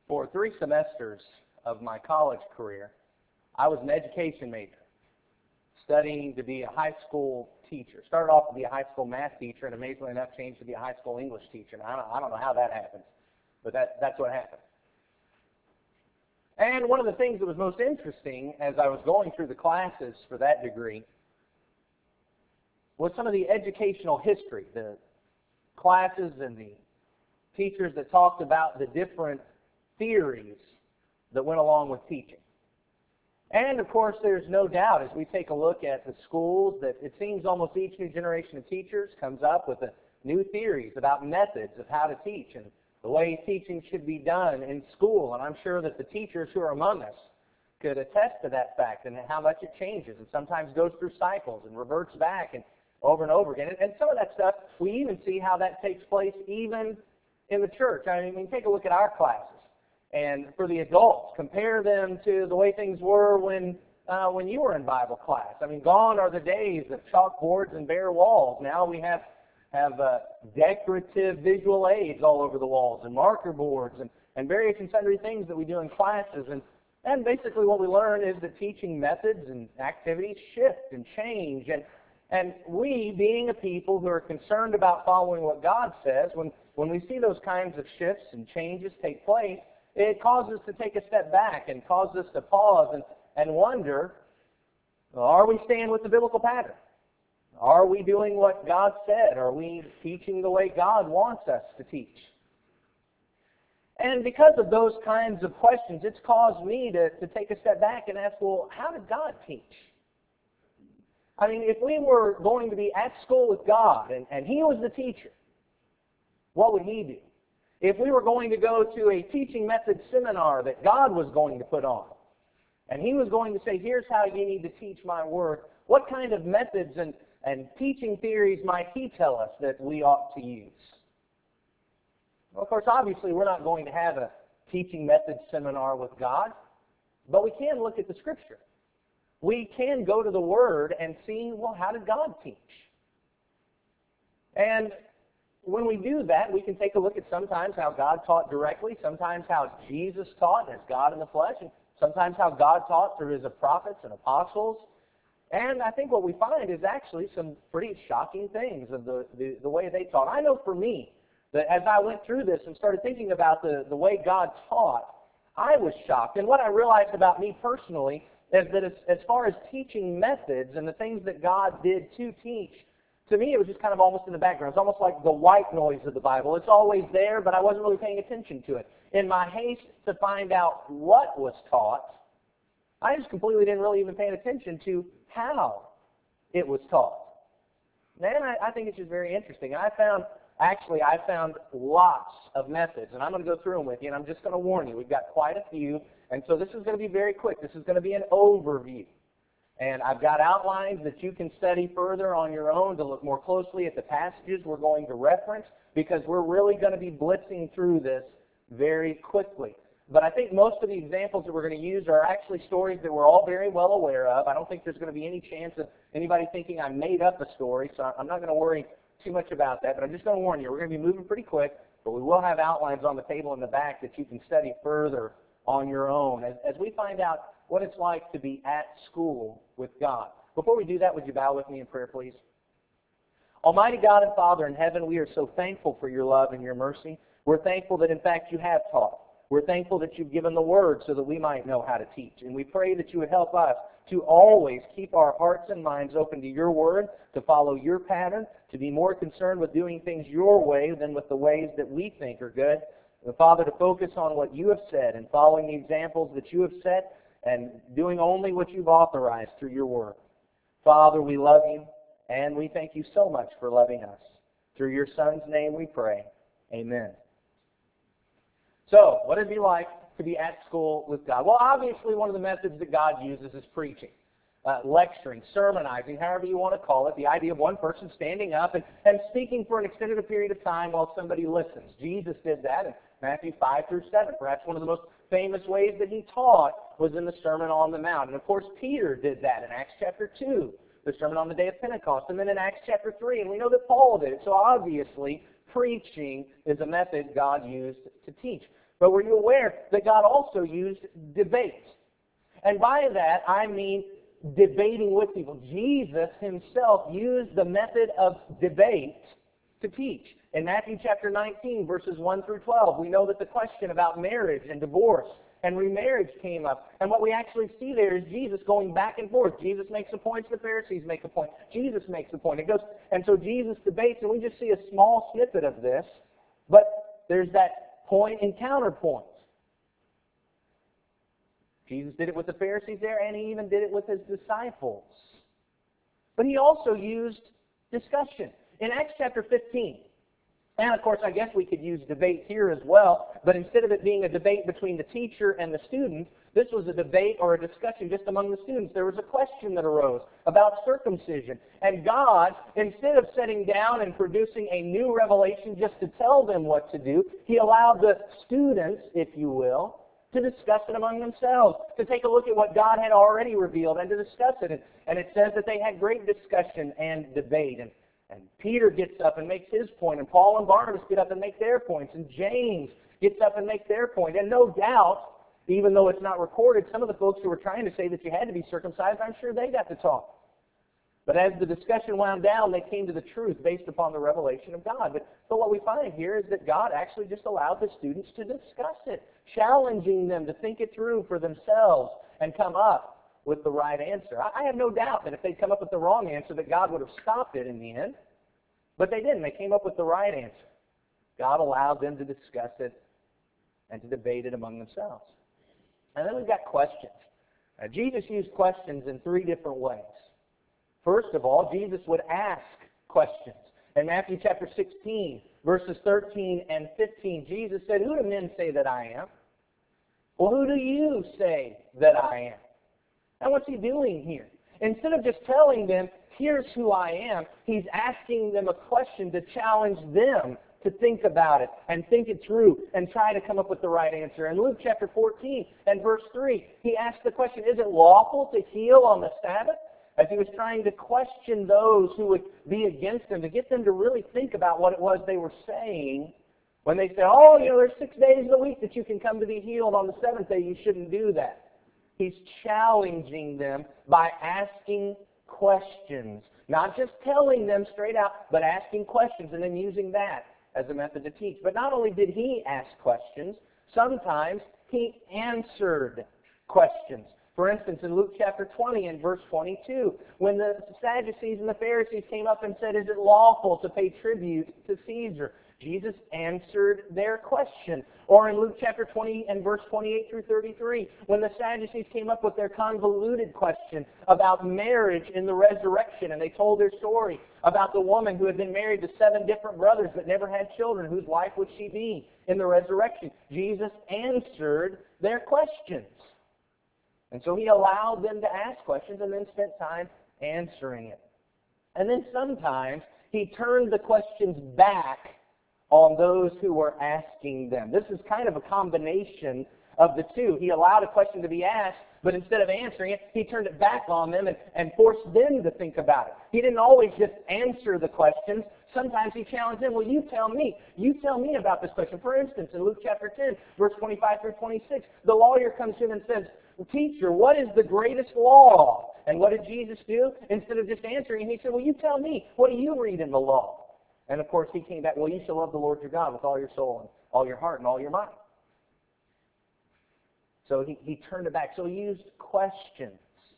For 3 semesters of my college career, I was an education major, studying to be a high school teacher. Started off to be a high school math teacher, and amazingly enough, changed to be a high school English teacher. And I don't know how that happens, but that's what happened. And one of the things that was most interesting as I was going through the classes for that degree was some of the educational history, the classes and the teachers that talked about the different theories that went along with teaching. And, of course, there's no doubt as we take a look at the schools that it seems almost each new generation of teachers comes up with new theories about methods of how to teach and the way teaching should be done in school. And I'm sure that the teachers who are among us could attest to that fact and how much it changes and sometimes goes through cycles and reverts back and over again. And some of that stuff, we even see how that takes place even in the church. I mean, take a look at our classes. And for the adults, compare them to the way things were when you were in Bible class. I mean, gone are the days of chalkboards and bare walls. Now we have decorative visual aids all over the walls and marker boards and various and sundry things that we do in classes. And basically what we learn is that teaching methods and activities shift and change. And we, being a people who are concerned about following what God says, when we see those kinds of shifts and changes take place, it causes us to take a step back and causes us to pause and wonder, are we staying with the biblical pattern? Are we doing what God said? Are we teaching the way God wants us to teach? And because of those kinds of questions, it's caused me to take a step back and ask, well, how did God teach? I mean, if we were going to be at school with God and He was the teacher, what would He do? If we were going to go to a teaching method seminar that God was going to put on, and He was going to say, here's how you need to teach my word, what kind of methods and teaching theories might He tell us that we ought to use? Well, of course, obviously, we're not going to have a teaching method seminar with God, but we can look at the Scripture. We can go to the Word and see, well, how did God teach? And when we do that, we can take a look at sometimes how God taught directly, sometimes how Jesus taught as God in the flesh, and sometimes how God taught through His prophets and apostles. And I think what we find is actually some pretty shocking things of the way they taught. I know for me that as I went through this and started thinking about the way God taught, I was shocked. And what I realized about me personally is that as far as teaching methods and the things that God did to teach, to me, it was just kind of almost in the background. It's almost like the white noise of the Bible. It's always there, but I wasn't really paying attention to it. In my haste to find out what was taught, I just completely didn't really even pay attention to how it was taught. And I think it's just very interesting. I found lots of methods, and I'm going to go through them with you, and I'm just going to warn you, we've got quite a few, and so this is going to be very quick. This is going to be an overview. And I've got outlines that you can study further on your own to look more closely at the passages we're going to reference, because we're really going to be blitzing through this very quickly. But I think most of the examples that we're going to use are actually stories that we're all very well aware of. I don't think there's going to be any chance of anybody thinking I made up a story, so I'm not going to worry too much about that. But I'm just going to warn you, we're going to be moving pretty quick, but we will have outlines on the table in the back that you can study further on your own as we find out what it's like to be at school with God. Before we do that, would you bow with me in prayer, please? Almighty God and Father in heaven, we are so thankful for your love and your mercy. We're thankful that, in fact, you have taught. We're thankful that you've given the Word so that we might know how to teach. And we pray that you would help us to always keep our hearts and minds open to your Word, to follow your pattern, to be more concerned with doing things your way than with the ways that we think are good. And Father, to focus on what you have said and following the examples that you have set and doing only what you've authorized through your Word. Father, we love you, and we thank you so much for loving us. Through your Son's name we pray. Amen. So, what does it be like to be at school with God? Well, obviously one of the methods that God uses is preaching, lecturing, sermonizing, however you want to call it, the idea of one person standing up and speaking for an extended period of time while somebody listens. Jesus did that in Matthew 5 through 7. Perhaps one of the most famous ways that he taught was in the Sermon on the Mount. And of course, Peter did that in Acts chapter 2, the Sermon on the Day of Pentecost, and then in Acts chapter 3. And we know that Paul did it. So obviously, preaching is a method God used to teach. But were you aware that God also used debate? And by that, I mean debating with people. Jesus himself used the method of debate to teach. In Matthew chapter 19, verses 1 through 12, we know that the question about marriage and divorce and remarriage came up. And what we actually see there is Jesus going back and forth. Jesus makes a point, the Pharisees make a point. Jesus makes a point. It goes, and so Jesus debates, and we just see a small snippet of this, but there's that point and counterpoint. Jesus did it with the Pharisees there, and he even did it with his disciples. But he also used discussion. In Acts chapter 15, and of course I guess we could use debate here as well, but instead of it being a debate between the teacher and the student, this was a debate or a discussion just among the students. There was a question that arose about circumcision. And God, instead of sitting down and producing a new revelation just to tell them what to do, he allowed the students, if you will, to discuss it among themselves, to take a look at what God had already revealed and to discuss it. And it says that they had great discussion and debate. And Peter gets up and makes his point, and Paul and Barnabas get up and make their points, and James gets up and makes their point. And no doubt, even though it's not recorded, some of the folks who were trying to say that you had to be circumcised, I'm sure they got to talk. But as the discussion wound down, they came to the truth based upon the revelation of God. But what we find here is that God actually just allowed the students to discuss it, challenging them to think it through for themselves and come up with the right answer. I have no doubt that if they'd come up with the wrong answer, that God would have stopped it in the end. But they didn't. They came up with the right answer. God allowed them to discuss it and to debate it among themselves. And then we've got questions. Jesus used questions in three different ways. First of all, Jesus would ask questions. In Matthew chapter 16, verses 13 and 15, Jesus said, "Who do men say that I am? Well, who do you say that I am?" And what's he doing here? Instead of just telling them, "Here's who I am," he's asking them a question to challenge them to think about it and think it through and try to come up with the right answer. In Luke chapter 14 and verse 3, he asked the question, "Is it lawful to heal on the Sabbath?" As he was trying to question those who would be against him, to get them to really think about what it was they were saying when they said, "Oh, there's 6 days of the week that you can come to be healed. On the seventh day, you shouldn't do that." He's challenging them by asking questions. Not just telling them straight out, but asking questions and then using that as a method to teach. But not only did he ask questions, sometimes he answered questions. For instance, in Luke chapter 20 and verse 22, when the Sadducees and the Pharisees came up and said, "Is it lawful to pay tribute to Caesar?" Jesus answered their question. Or in Luke chapter 20 and verse 28 through 33, when the Sadducees came up with their convoluted question about marriage in the resurrection, and they told their story about the woman who had been married to 7 different brothers but never had children, whose wife would she be in the resurrection? Jesus answered their questions. And so he allowed them to ask questions and then spent time answering it. And then sometimes he turned the questions back on those who were asking them. This is kind of a combination of the two. He allowed a question to be asked, but instead of answering it, he turned it back on them and forced them to think about it. He didn't always just answer the questions. Sometimes he challenged them, "Well, you tell me about this question." For instance, in Luke chapter 10, verse 25 through 26, the lawyer comes to him and says, "Teacher, what is the greatest law?" And what did Jesus do? Instead of just answering, he said, "Well, you tell me. What do you read in the law?" And of course, he came back, "Well, you shall love the Lord your God with all your soul and all your heart and all your mind." So he turned it back. So he used questions.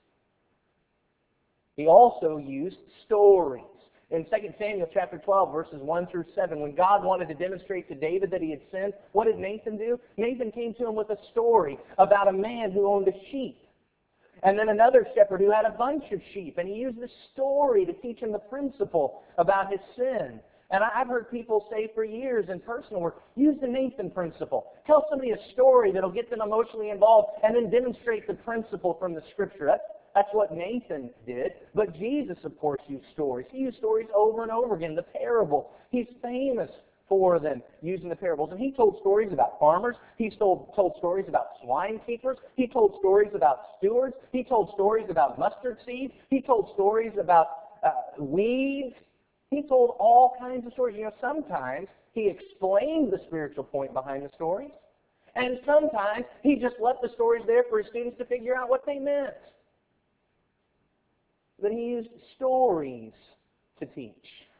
He also used stories. In 2 Samuel chapter 12, verses 1 through 7, when God wanted to demonstrate to David that he had sinned, what did Nathan do? Nathan came to him with a story about a man who owned a sheep. And then another shepherd who had a bunch of sheep. And he used this story to teach him the principle about his sin. And I've heard people say for years in personal work, use the Nathan principle. Tell somebody a story that'll get them emotionally involved and then demonstrate the principle from the Scripture. That's what Nathan did. But Jesus, of course, used stories. He used stories over and over again. The parable. He's famous for them using the parables. And he told stories about farmers. He told stories about swine keepers. He told stories about stewards. He told stories about mustard seeds. He told stories about weeds. He told all kinds of stories. Sometimes he explained the spiritual point behind the stories. And sometimes he just left the stories there for his students to figure out what they meant. But he used stories to teach.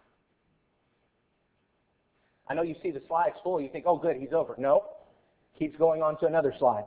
I know you see the slides full, you think, oh good, he's over. No, keeps going on to another slide.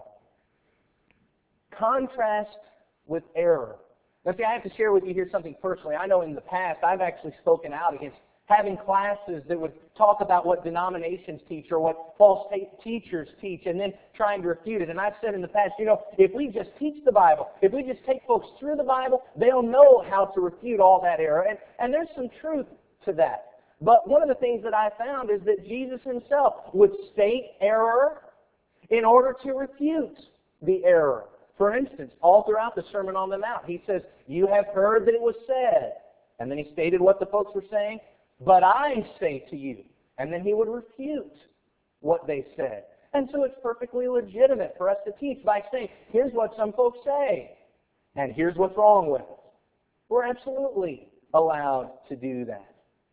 Contrast with error. Now see, I have to share with you here something personally. I know in the past I've actually spoken out against having classes that would talk about what denominations teach or what false teachers teach and then trying to refute it. And I've said in the past, if we just teach the Bible, if we just take folks through the Bible, they'll know how to refute all that error. And there's some truth to that. But one of the things that I found is that Jesus himself would state error in order to refute the error. For instance, all throughout the Sermon on the Mount, he says, you have heard that it was said. And then he stated what the folks were saying. But I say to you. And then he would refute what they said. And so it's perfectly legitimate for us to teach by saying, here's what some folks say. And here's what's wrong with it. We're absolutely allowed to do that.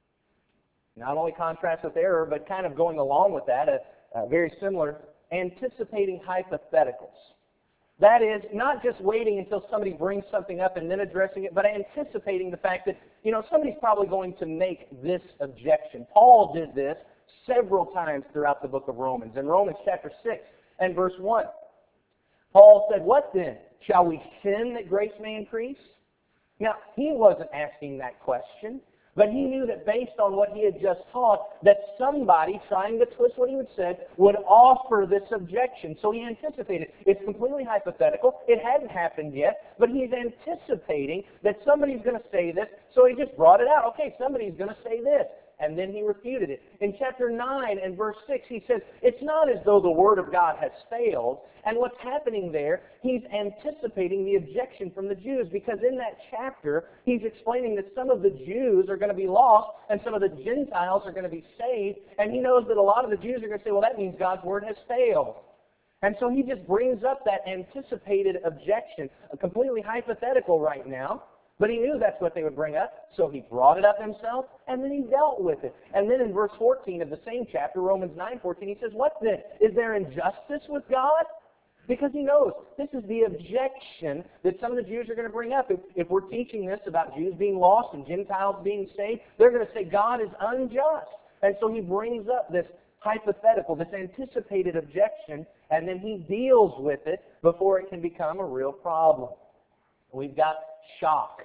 Not only contrast with error, but kind of going along with that, very similar, anticipating hypotheticals. That is, not just waiting until somebody brings something up and then addressing it, but anticipating the fact that, somebody's probably going to make this objection. Paul did this several times throughout the book of Romans. In Romans chapter 6 and verse 1, Paul said, what then? Shall we sin that grace may increase? Now, he wasn't asking that question. But he knew that based on what he had just taught, that somebody trying to twist what he had said would offer this objection. So he anticipated. It's completely hypothetical. It hadn't happened yet, but he's anticipating that somebody's going to say this, so he just brought it out. Okay, somebody's going to say this. And then he refuted it. In chapter 9 and verse 6, he says, it's not as though the Word of God has failed. And what's happening there, he's anticipating the objection from the Jews, because in that chapter, he's explaining that some of the Jews are going to be lost and some of the Gentiles are going to be saved. And he knows that a lot of the Jews are going to say, well, that means God's Word has failed. And so he just brings up that anticipated objection, a completely hypothetical right now. But he knew that's what they would bring up, so he brought it up himself, and then he dealt with it. And then in verse 14 of the same chapter, Romans 9:14, he says, what then? Is there injustice with God? Because he knows this is the objection that some of the Jews are going to bring up. If we're teaching this about Jews being lost and Gentiles being saved, they're going to say God is unjust. And so he brings up this hypothetical, this anticipated objection, and then he deals with it before it can become a real problem. We've got shock.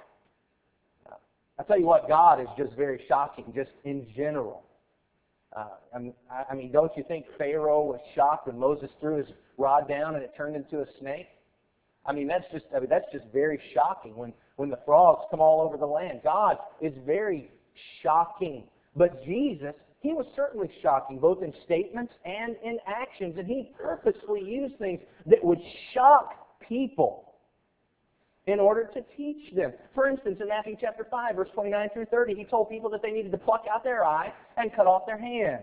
I tell you what, God is just very shocking, just in general. I mean, don't you think Pharaoh was shocked when Moses threw his rod down and it turned into a snake? I mean, that's just very shocking when the frogs come all over the land. God is very shocking. But Jesus, he was certainly shocking, both in statements and in actions, and he purposely used things that would shock people in order to teach them. For instance, in Matthew chapter 5, verse 29 through 30, he told people that they needed to pluck out their eye and cut off their hands.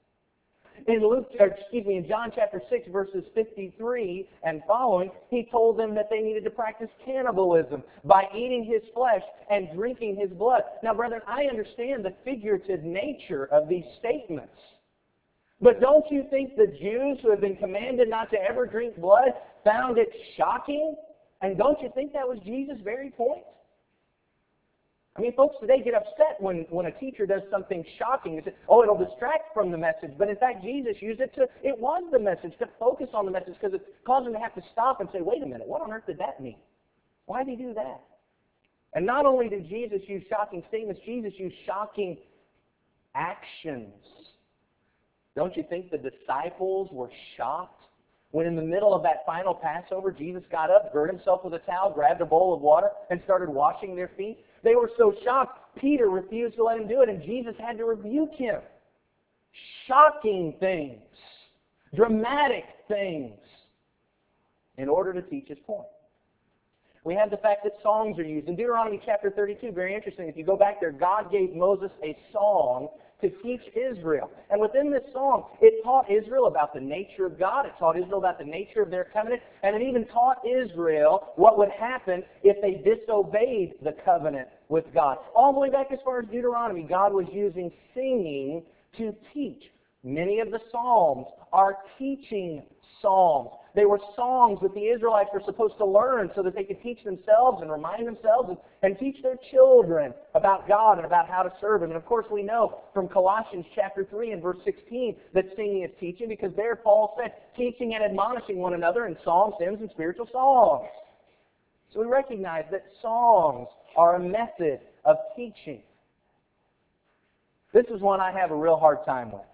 In John chapter 6, verses 53 and following, he told them that they needed to practice cannibalism by eating his flesh and drinking his blood. Now, brethren, I understand the figurative nature of these statements. But don't you think the Jews who have been commanded not to ever drink blood found it shocking? And don't you think that was Jesus' very point? I mean, folks today get upset when a teacher does something shocking. They say, oh, it'll distract from the message. But in fact, Jesus used it it was the message, to focus on the message, because it caused them to have to stop and say, wait a minute, what on earth did that mean? Why did he do that? And not only did Jesus use shocking statements, Jesus used shocking actions. Don't you think the disciples were shocked when in the middle of that final Passover, Jesus got up, girded himself with a towel, grabbed a bowl of water, and started washing their feet? They were so shocked, Peter refused to let him do it, and Jesus had to rebuke him. Shocking things, dramatic things, in order to teach his point. We have the fact that songs are used. In Deuteronomy chapter 32, very interesting, if you go back there, God gave Moses a song to teach Israel. And within this song, it taught Israel about the nature of God. It taught Israel about the nature of their covenant. And it even taught Israel what would happen if they disobeyed the covenant with God. All the way back as far as Deuteronomy, God was using singing to teach. Many of the Psalms are teaching psalms. They were songs that the Israelites were supposed to learn so that they could teach themselves and remind themselves and teach their children about God and about how to serve Him. And of course we know from Colossians chapter 3 and verse 16 that singing is teaching, because there Paul said, teaching and admonishing one another in psalms, hymns, and spiritual songs. So we recognize that songs are a method of teaching. This is one I have a real hard time with.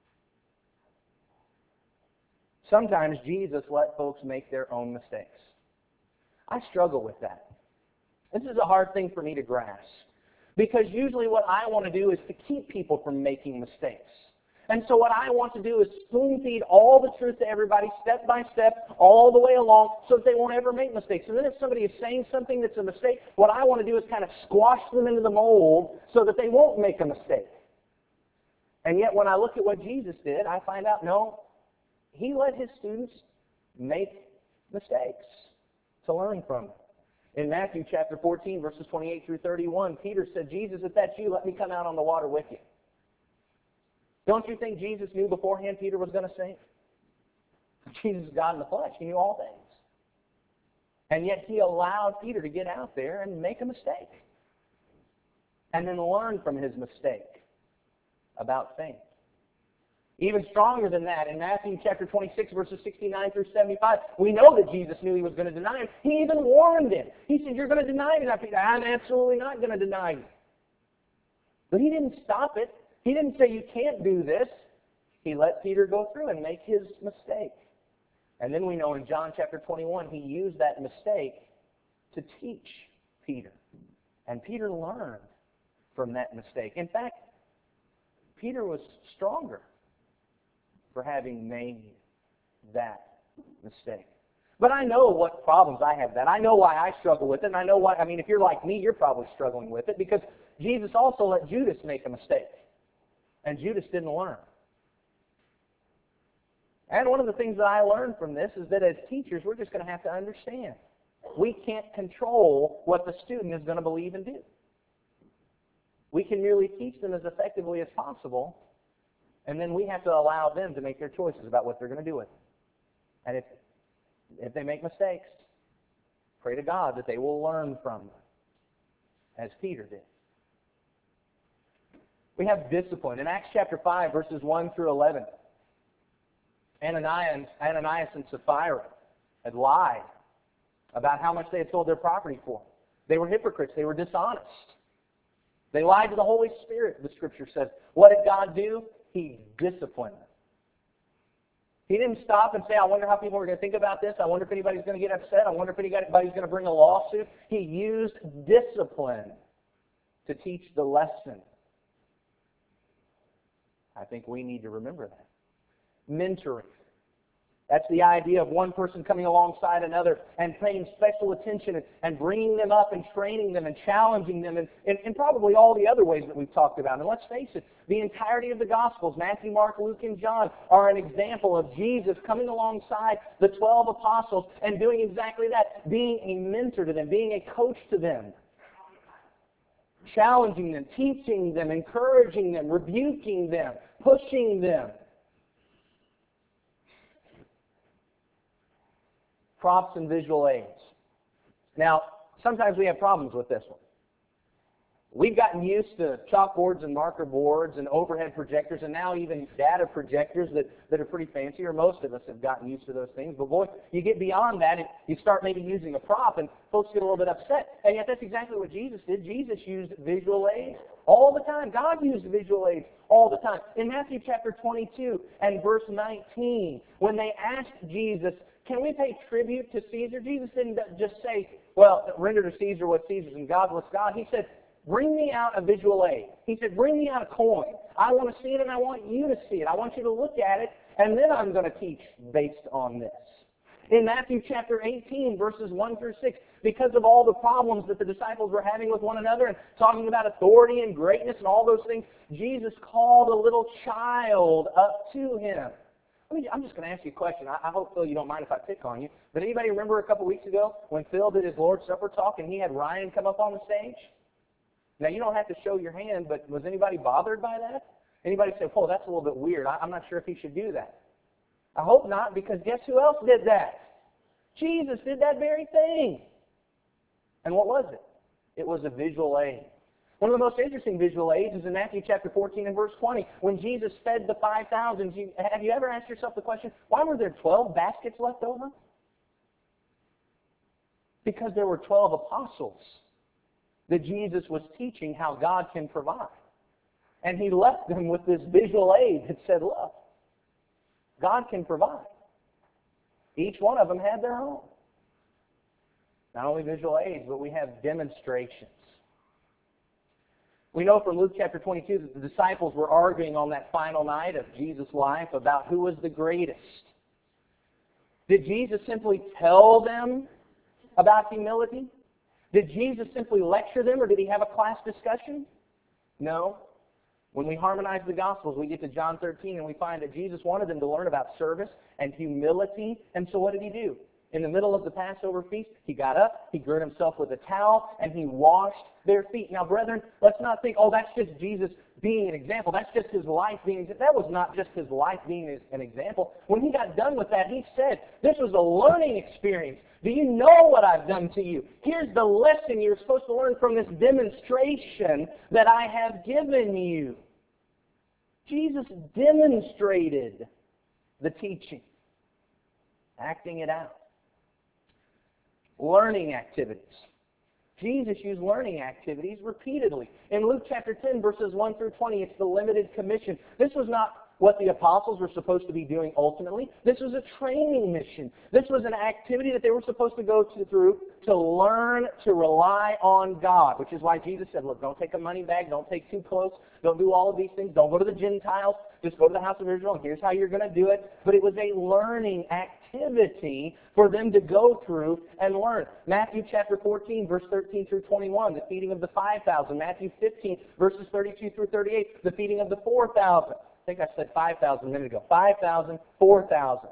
Sometimes Jesus let folks make their own mistakes. I struggle with that. This is a hard thing for me to grasp, because usually what I want to do is to keep people from making mistakes. And so what I want to do is spoon feed all the truth to everybody step by step, all the way along, so that they won't ever make mistakes. And then if somebody is saying something that's a mistake, what I want to do is kind of squash them into the mold so that they won't make a mistake. And yet when I look at what Jesus did, I find out, no, He let His students make mistakes to learn from them. In Matthew chapter 14, verses 28 through 31, Peter said, Jesus, if that's you, let me come out on the water with you. Don't you think Jesus knew beforehand Peter was going to sink? Jesus is God in the flesh. He knew all things. And yet He allowed Peter to get out there and make a mistake. And then learn from his mistake about faith. Even stronger than that, in Matthew chapter 26, verses 69 through 75, we know that Jesus knew He was going to deny Him. He even warned him. He said, you're going to deny me. Peter, I'm absolutely not going to deny you. But He didn't stop it. He didn't say, you can't do this. He let Peter go through and make his mistake. And then we know in John chapter 21, He used that mistake to teach Peter. And Peter learned from that mistake. In fact, Peter was stronger for having made that mistake. But I know what problems I have with that. I know why I struggle with it. And I know why, if you're like me, you're probably struggling with it, because Jesus also let Judas make a mistake. And Judas didn't learn. And one of the things that I learned from this is that as teachers, we're just going to have to understand. We can't control what the student is going to believe and do. We can merely teach them as effectively as possible, and then we have to allow them to make their choices about what they're going to do with it. And if they make mistakes, pray to God that they will learn from them, as Peter did. We have discipline. In Acts chapter 5, verses 1 through 11, Ananias and Sapphira had lied about how much they had sold their property for. They were hypocrites. They were dishonest. They lied to the Holy Spirit, the Scripture says. What did God do? He disciplined them. He didn't stop and say, I wonder how people are going to think about this. I wonder if anybody's going to get upset. I wonder if anybody's going to bring a lawsuit. He used discipline to teach the lesson. I think we need to remember that. Mentoring. That's the idea of one person coming alongside another and paying special attention and bringing them up and training them and challenging them and probably all the other ways that we've talked about. And let's face it, the entirety of the Gospels, Matthew, Mark, Luke, and John, are an example of Jesus coming alongside the 12 apostles and doing exactly that, being a mentor to them, being a coach to them, challenging them, teaching them, encouraging them, rebuking them, pushing them. Props and visual aids. Now, sometimes we have problems with this one. We've gotten used to chalkboards and marker boards and overhead projectors and now even data projectors that are pretty fancy, or most of us have gotten used to those things. But boy, you get beyond that and you start maybe using a prop and folks get a little bit upset. And yet that's exactly what Jesus did. Jesus used visual aids all the time. God used visual aids all the time. In Matthew chapter 22 and verse 19, when they asked Jesus, can we pay tribute to Caesar? Jesus didn't just say, well, render to Caesar what Caesar's and God what's God. He said, bring me out a visual aid. He said, bring me out a coin. I want to see it and I want you to see it. I want you to look at it, and then I'm going to teach based on this. In Matthew chapter 18, verses 1 through 6, because of all the problems that the disciples were having with one another and talking about authority and greatness and all those things, Jesus called a little child up to Him. I'm just going to ask you a question. I hope, Phil, you don't mind if I pick on you. But anybody remember a couple weeks ago when Phil did his Lord's Supper talk and he had Ryan come up on the stage? Now, you don't have to show your hand, but was anybody bothered by that? Anybody say, oh, that's a little bit weird. I'm not sure if he should do that. I hope not, because guess who else did that? Jesus did that very thing. And what was it? It was a visual aid. One of the most interesting visual aids is in Matthew chapter 14 and verse 20, when Jesus fed the 5,000. Have you ever asked yourself the question, why were there 12 baskets left over? Because there were 12 apostles that Jesus was teaching how God can provide. And he left them with this visual aid that said, look, God can provide. Each one of them had their own. Not only visual aids, but we have demonstrations. We know from Luke chapter 22 that the disciples were arguing on that final night of Jesus' life about who was the greatest. Did Jesus simply tell them about humility? Did Jesus simply lecture them, or did he have a class discussion? No. When we harmonize the Gospels, we get to John 13 and we find that Jesus wanted them to learn about service and humility. And so what did he do? In the middle of the Passover feast, he got up, he girded himself with a towel, and he washed their feet. Now, brethren, let's not think, oh, that's just Jesus being an example. That's just his life being, that was not just his life being an example. When he got done with that, he said, this was a learning experience. Do you know what I've done to you? Here's the lesson you're supposed to learn from this demonstration that I have given you. Jesus demonstrated the teaching, acting it out. Learning activities. Jesus used learning activities repeatedly. In Luke chapter 10, verses 1 through 20, it's the limited commission. This was not what the apostles were supposed to be doing ultimately. This was a training mission. This was an activity that they were supposed to go through to learn to rely on God, which is why Jesus said, look, don't take a money bag, don't take 2 clothes, don't do all of these things, don't go to the Gentiles, just go to the house of Israel, and here's how you're going to do it. But it was a learning activity for them to go through and learn. Matthew chapter 14, verse 13 through 21, the feeding of the 5,000. Matthew 15, verses 32 through 38, the feeding of the 4,000. I think I said 5,000 a minute ago. 5,000, 4,000.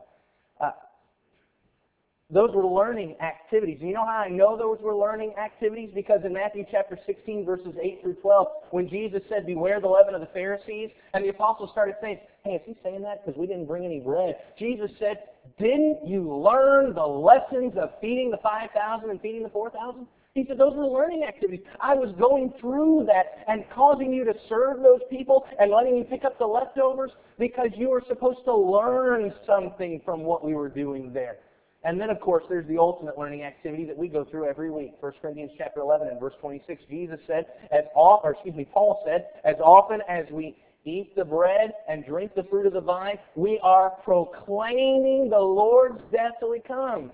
Those were learning activities. And you know how I know those were learning activities? Because in Matthew chapter 16, verses 8 through 12, when Jesus said, beware the leaven of the Pharisees, and the apostles started saying, hey, is he saying that because we didn't bring any bread? Jesus said, didn't you learn the lessons of feeding the 5,000 and feeding the 4,000? He said, those were learning activities. I was going through that and causing you to serve those people and letting you pick up the leftovers because you were supposed to learn something from what we were doing there. And then, of course, there's the ultimate learning activity that we go through every week. 1 Corinthians chapter 11 and verse 26, Paul said, as often as we eat the bread and drink the fruit of the vine, we are proclaiming the Lord's death till he comes.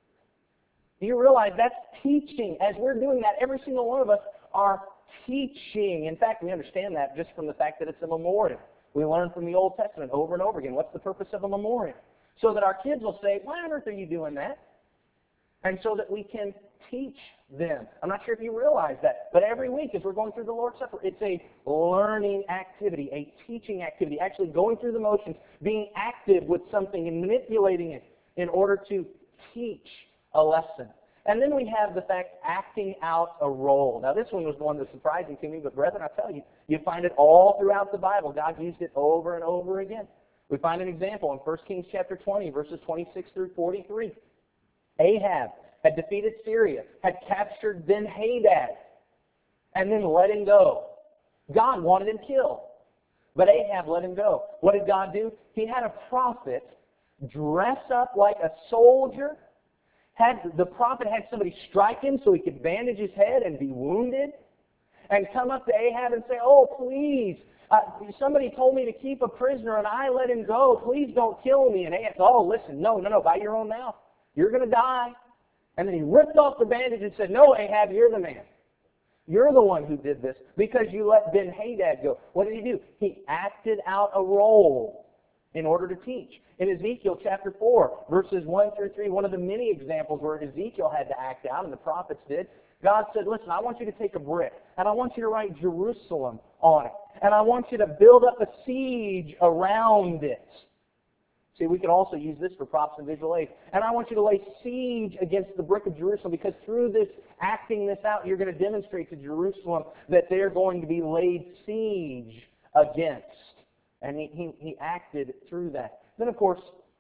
Do you realize that's teaching? As we're doing that, every single one of us are teaching. In fact, we understand that just from the fact that it's a memorial. We learn from the Old Testament over and over again. What's the purpose of a memorial? So that our kids will say, why on earth are you doing that? And so that we can teach them. I'm not sure if you realize that, but every week as we're going through the Lord's Supper, it's a learning activity, a teaching activity, actually going through the motions, being active with something and manipulating it in order to teach a lesson. And then we have the fact acting out a role. Now this one was the one that's surprising to me, but brethren, I tell you, you find it all throughout the Bible. God used it over and over again. We find an example in 1 Kings chapter 20, verses 26 through 43. Ahab had defeated Syria, had captured Ben-Hadad, and then let him go. God wanted him killed, but Ahab let him go. What did God do? He had a prophet dress up like a soldier. The prophet had somebody strike him so he could bandage his head and be wounded, and come up to Ahab and say, oh, please, somebody told me to keep a prisoner and I let him go. Please don't kill me. And Ahab said, oh, listen, no, by your own mouth. You're going to die. And then he ripped off the bandage and said, no, Ahab, you're the man. You're the one who did this because you let Ben-Hadad go. What did he do? He acted out a role in order to teach. In Ezekiel chapter 4, verses 1 through 3, one of the many examples where Ezekiel had to act out and the prophets did, God said, listen, I want you to take a brick and I want you to write Jerusalem on it. And I want you to build up a siege around it. See, we can also use this for props and visual aids. And I want you to lay siege against the brick of Jerusalem because through this, acting this out, you're going to demonstrate to Jerusalem that they're going to be laid siege against. And he acted through that. Then, of course,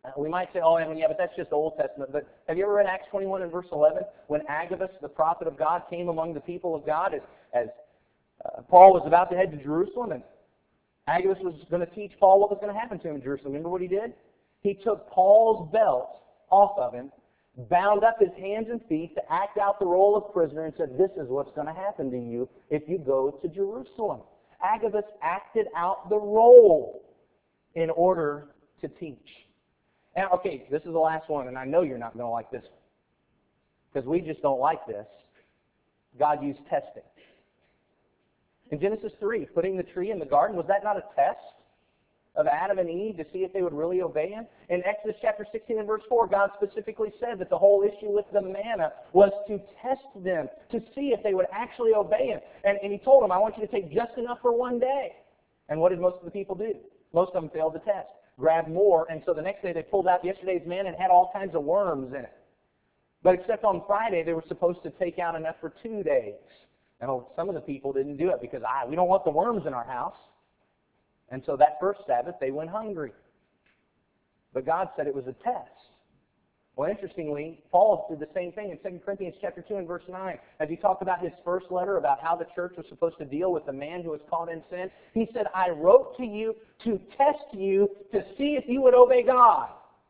We might say, oh, and yeah, but that's just Old Testament. But have you ever read Acts 21 and verse 11? When Agabus, the prophet of God, came among the people of God as Paul was about to head to Jerusalem, and Agabus was going to teach Paul what was going to happen to him in Jerusalem. Remember what he did? He took Paul's belt off of him, bound up his hands and feet to act out the role of prisoner, and said, this is what's going to happen to you if you go to Jerusalem. Agabus acted out the role in order to teach. And okay, this is the last one, and I know you're not going to like this because we just don't like this. God used testing. In Genesis 3, putting the tree in the garden, was that not a test of Adam and Eve to see if they would really obey him? In Exodus chapter 16 and verse 4, God specifically said that the whole issue with the manna was to test them, to see if they would actually obey him. And he told them, I want you to take just enough for one day. And what did most of the people do? Most of them failed the test, grabbed more, and so the next day they pulled out yesterday's manna and had all kinds of worms in it. But except on Friday, they were supposed to take out enough for 2 days. And some of the people didn't do it because we don't want the worms in our house. And so that first Sabbath, they went hungry. But God said it was a test. Well, interestingly, Paul did the same thing in 2 Corinthians chapter 2 and verse 9. As he talked about his first letter, about how the church was supposed to deal with the man who was caught in sin, he said, I wrote to you to test you to see if you would obey God.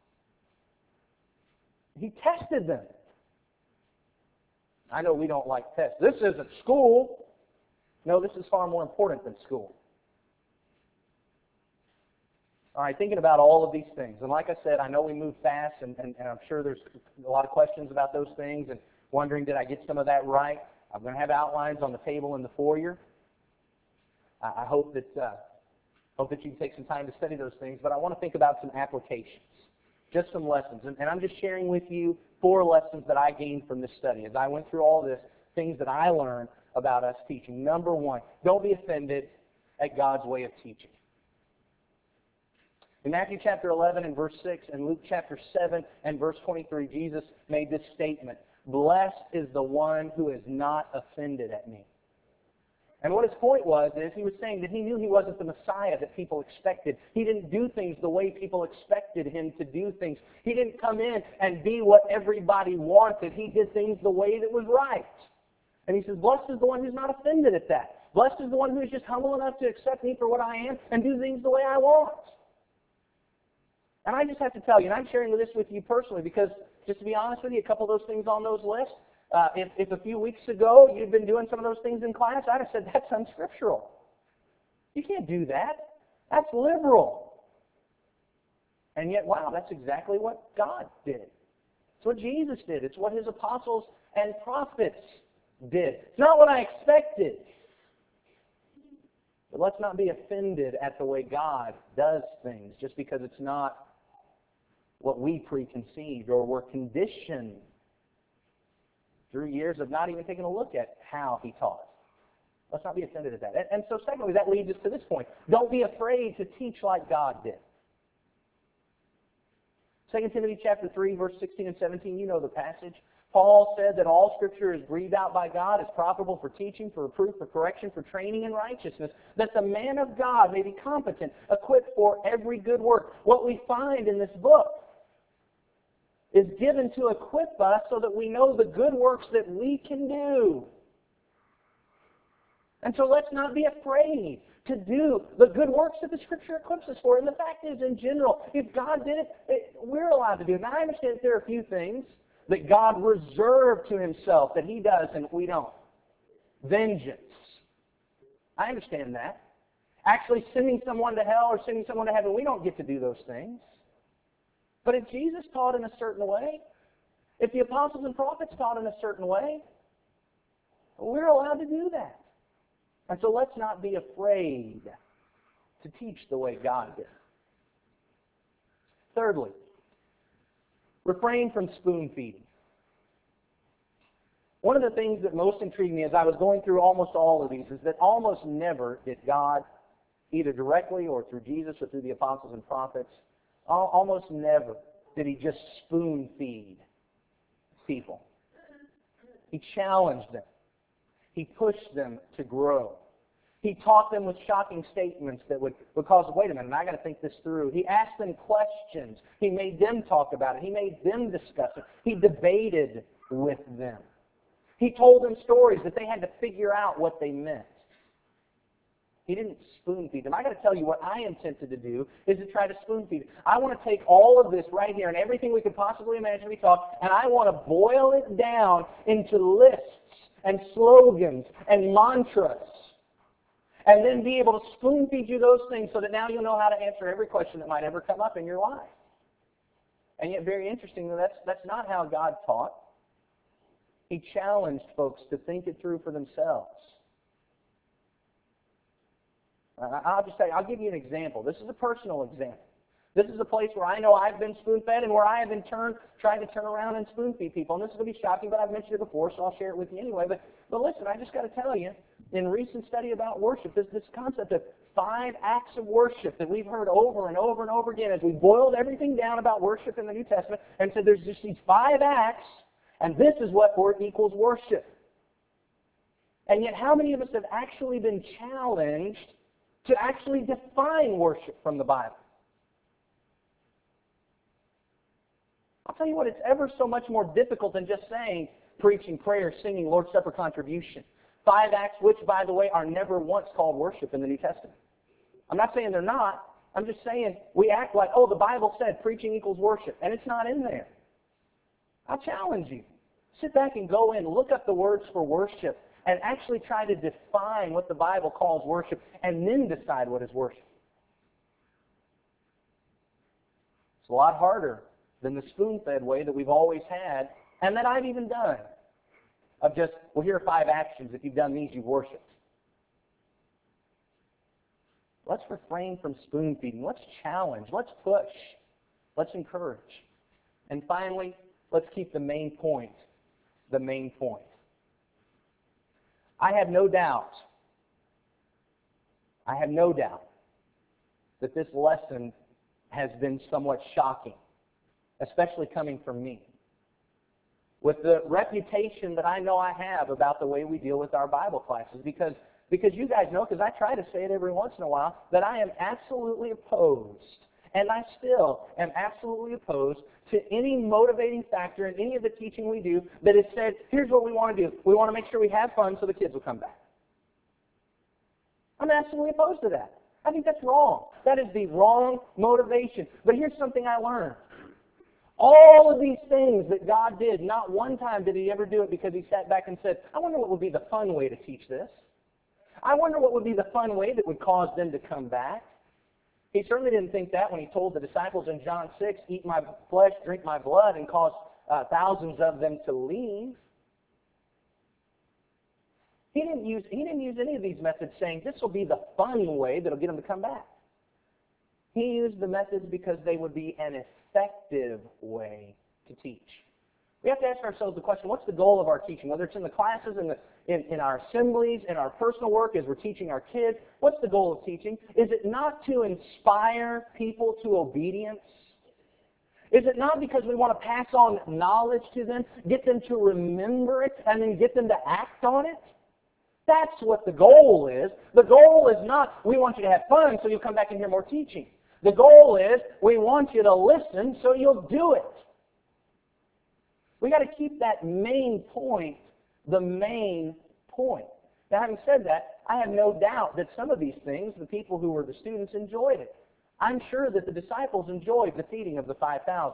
He tested them. I know we don't like tests. This isn't school. No, this is far more important than school. All right, thinking about all of these things. And like I said, I know we move fast, and I'm sure there's a lot of questions about those things and wondering, did I get some of that right? I'm going to have outlines on the table in the foyer. I hope that you can take some time to study those things, but I want to think about some applications, just some lessons. And I'm just sharing with you 4 lessons that I gained from this study. As I went through all this, things that I learned about us teaching. Number 1, don't be offended at God's way of teaching. In Matthew chapter 11 and verse 6 and Luke chapter 7 and verse 23, Jesus made this statement, blessed is the one who is not offended at me. And what his point was is he was saying that he knew he wasn't the Messiah that people expected. He didn't do things the way people expected him to do things. He didn't come in and be what everybody wanted. He did things the way that was right. And he says, blessed is the one who's not offended at that. Blessed is the one who is just humble enough to accept me for what I am and do things the way I want. And I just have to tell you, and I'm sharing this with you personally because, just to be honest with you, a couple of those things on those lists, if a few weeks ago you'd been doing some of those things in class, I'd have said, that's unscriptural. You can't do that. That's liberal. And yet, wow, that's exactly what God did. It's what Jesus did. It's what his apostles and prophets did. It's not what I expected. But let's not be offended at the way God does things just because it's not what we preconceived or were conditioned through years of not even taking a look at how he taught. Let's not be offended at that. And so secondly, that leads us to this point. Don't be afraid to teach like God did. 2 Timothy chapter 3, verse 16 and 17, you know the passage. Paul said that all Scripture is breathed out by God, is profitable for teaching, for reproof, for correction, for training in righteousness, that the man of God may be competent, equipped for every good work. What we find in this book is given to equip us so that we know the good works that we can do. And so let's not be afraid to do the good works that the Scripture equips us for. And the fact is, in general, if God did it, we're allowed to do it. Now, I understand that there are a few things that God reserved to himself that he does and we don't. Vengeance. I understand that. Actually sending someone to hell or sending someone to heaven, we don't get to do those things. But if Jesus taught in a certain way, if the apostles and prophets taught in a certain way, we're allowed to do that. And so let's not be afraid to teach the way God did. Thirdly, refrain from spoon feeding. One of the things that most intrigued me as I was going through almost all of these is that almost never did God, either directly or through Jesus or through the apostles and prophets, almost never did he just spoon feed people. He challenged them. He pushed them to grow. He taught them with shocking statements that would cause, wait a minute, I got to think this through. He asked them questions. He made them talk about it. He made them discuss it. He debated with them. He told them stories that they had to figure out what they meant. He didn't spoon feed them. I got to tell you what I am tempted to do is to try to spoon feed them. I want to take all of this right here and everything we could possibly imagine we talk, and I want to boil it down into lists and slogans and mantras. And then be able to spoon feed you those things so that now you'll know how to answer every question that might ever come up in your life. And yet, very interestingly, that's not how God taught. He challenged folks to think it through for themselves. I'll give you an example. This is a personal example. This is a place where I know I've been spoon-fed and where I have in turn tried to turn around and spoon-feed people. And this is going to be shocking, but I've mentioned it before, so I'll share it with you anyway. But listen, I just got to tell you, in recent study about worship, this concept of 5 acts of worship that we've heard over and over and over again as we boiled everything down about worship in the New Testament and said there's just these 5 acts, and this is what equals worship. And yet how many of us have actually been challenged to actually define worship from the Bible? I'll tell you what, it's ever so much more difficult than just saying preaching, prayer, singing, Lord's Supper, contribution. 5 acts, which, by the way, are never once called worship in the New Testament. I'm not saying they're not. I'm just saying we act like, oh, the Bible said preaching equals worship, and it's not in there. I'll challenge you. Sit back and go in, look up the words for worship, and actually try to define what the Bible calls worship, and then decide what is worship. It's a lot harder than the spoon-fed way that we've always had, and that I've even done, of just, well, here are 5 actions. If you've done these, you've worshipped. Let's refrain from spoon-feeding. Let's challenge. Let's push. Let's encourage. And finally, let's keep the main point the main point. I have no doubt that this lesson has been somewhat shocking, especially coming from me. With the reputation that I know I have about the way we deal with our Bible classes, because you guys know, because I try to say it every once in a while, that I am absolutely opposed, and I still am absolutely opposed to any motivating factor in any of the teaching we do that has said, here's what we want to do. We want to make sure we have fun so the kids will come back. I'm absolutely opposed to that. I think that's wrong. That is the wrong motivation. But here's something I learned. All of these things that God did, not one time did He ever do it because He sat back and said, I wonder what would be the fun way to teach this. I wonder what would be the fun way that would cause them to come back. He certainly didn't think that when He told the disciples in John 6, eat my flesh, drink my blood, and cause thousands of them to leave. He didn't use any of these methods saying, this will be the fun way that will get them to come back. He used the methods because they would be an effective way to teach. We have to ask ourselves the question, what's the goal of our teaching? Whether it's in the classes, in our assemblies, in our personal work, as we're teaching our kids, what's the goal of teaching? Is it not to inspire people to obedience? Is it not because we want to pass on knowledge to them, get them to remember it, and then get them to act on it? That's what the goal is. The goal is not, we want you to have fun so you'll come back and hear more teaching. The goal is, we want you to listen so you'll do it. We got to keep that main point the main point. Now, having said that, I have no doubt that some of these things, the people who were the students enjoyed it. I'm sure that the disciples enjoyed the feeding of the 5,000.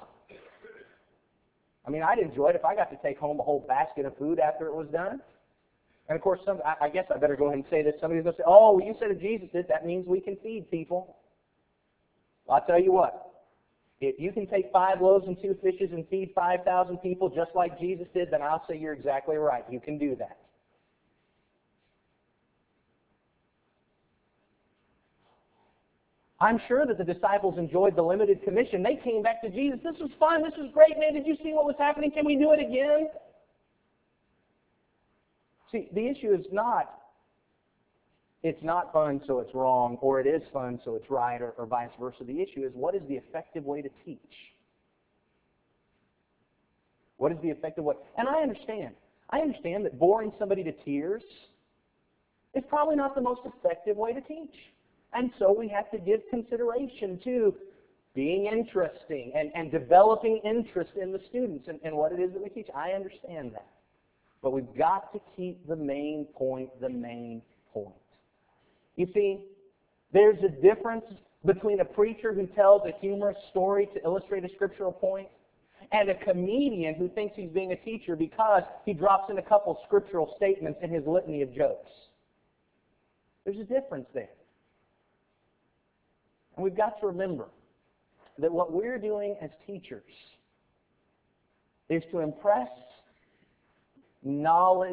I mean, I'd enjoy it if I got to take home a whole basket of food after it was done. And of course, I guess I better go ahead and say this. Somebody's going to say, oh, well, you said if Jesus did, that means we can feed people. Well, I'll tell you what. If you can take 5 loaves and 2 fishes and feed 5,000 people just like Jesus did, then I'll say you're exactly right. You can do that. I'm sure that the disciples enjoyed the limited commission. They came back to Jesus. This was fun. This was great, man. Did you see what was happening? Can we do it again? See, the issue is not, it's not fun, so it's wrong, or it is fun, so it's right, or vice versa. The issue is, what is the effective way to teach? What is the effective way? And I understand that boring somebody to tears is probably not the most effective way to teach. And so we have to give consideration to being interesting and developing interest in the students and what it is that we teach. I understand that. But we've got to keep the main point the main point. You see, there's a difference between a preacher who tells a humorous story to illustrate a scriptural point and a comedian who thinks he's being a teacher because he drops in a couple scriptural statements in his litany of jokes. There's a difference there. And we've got to remember that what we're doing as teachers is to impress knowledge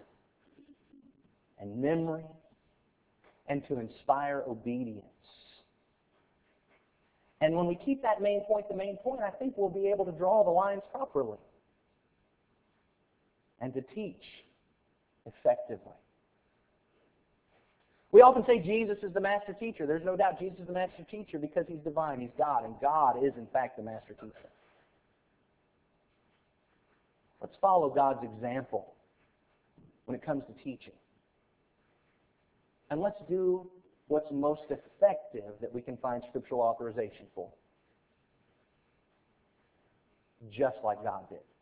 and memory and to inspire obedience. And when we keep that main point the main point, I think we'll be able to draw the lines properly and to teach effectively. We often say Jesus is the master teacher. There's no doubt Jesus is the master teacher because He's divine, He's God, and God is in fact the master teacher. Let's follow God's example when it comes to teaching. And let's do what's most effective that we can find scriptural authorization for. Just like God did.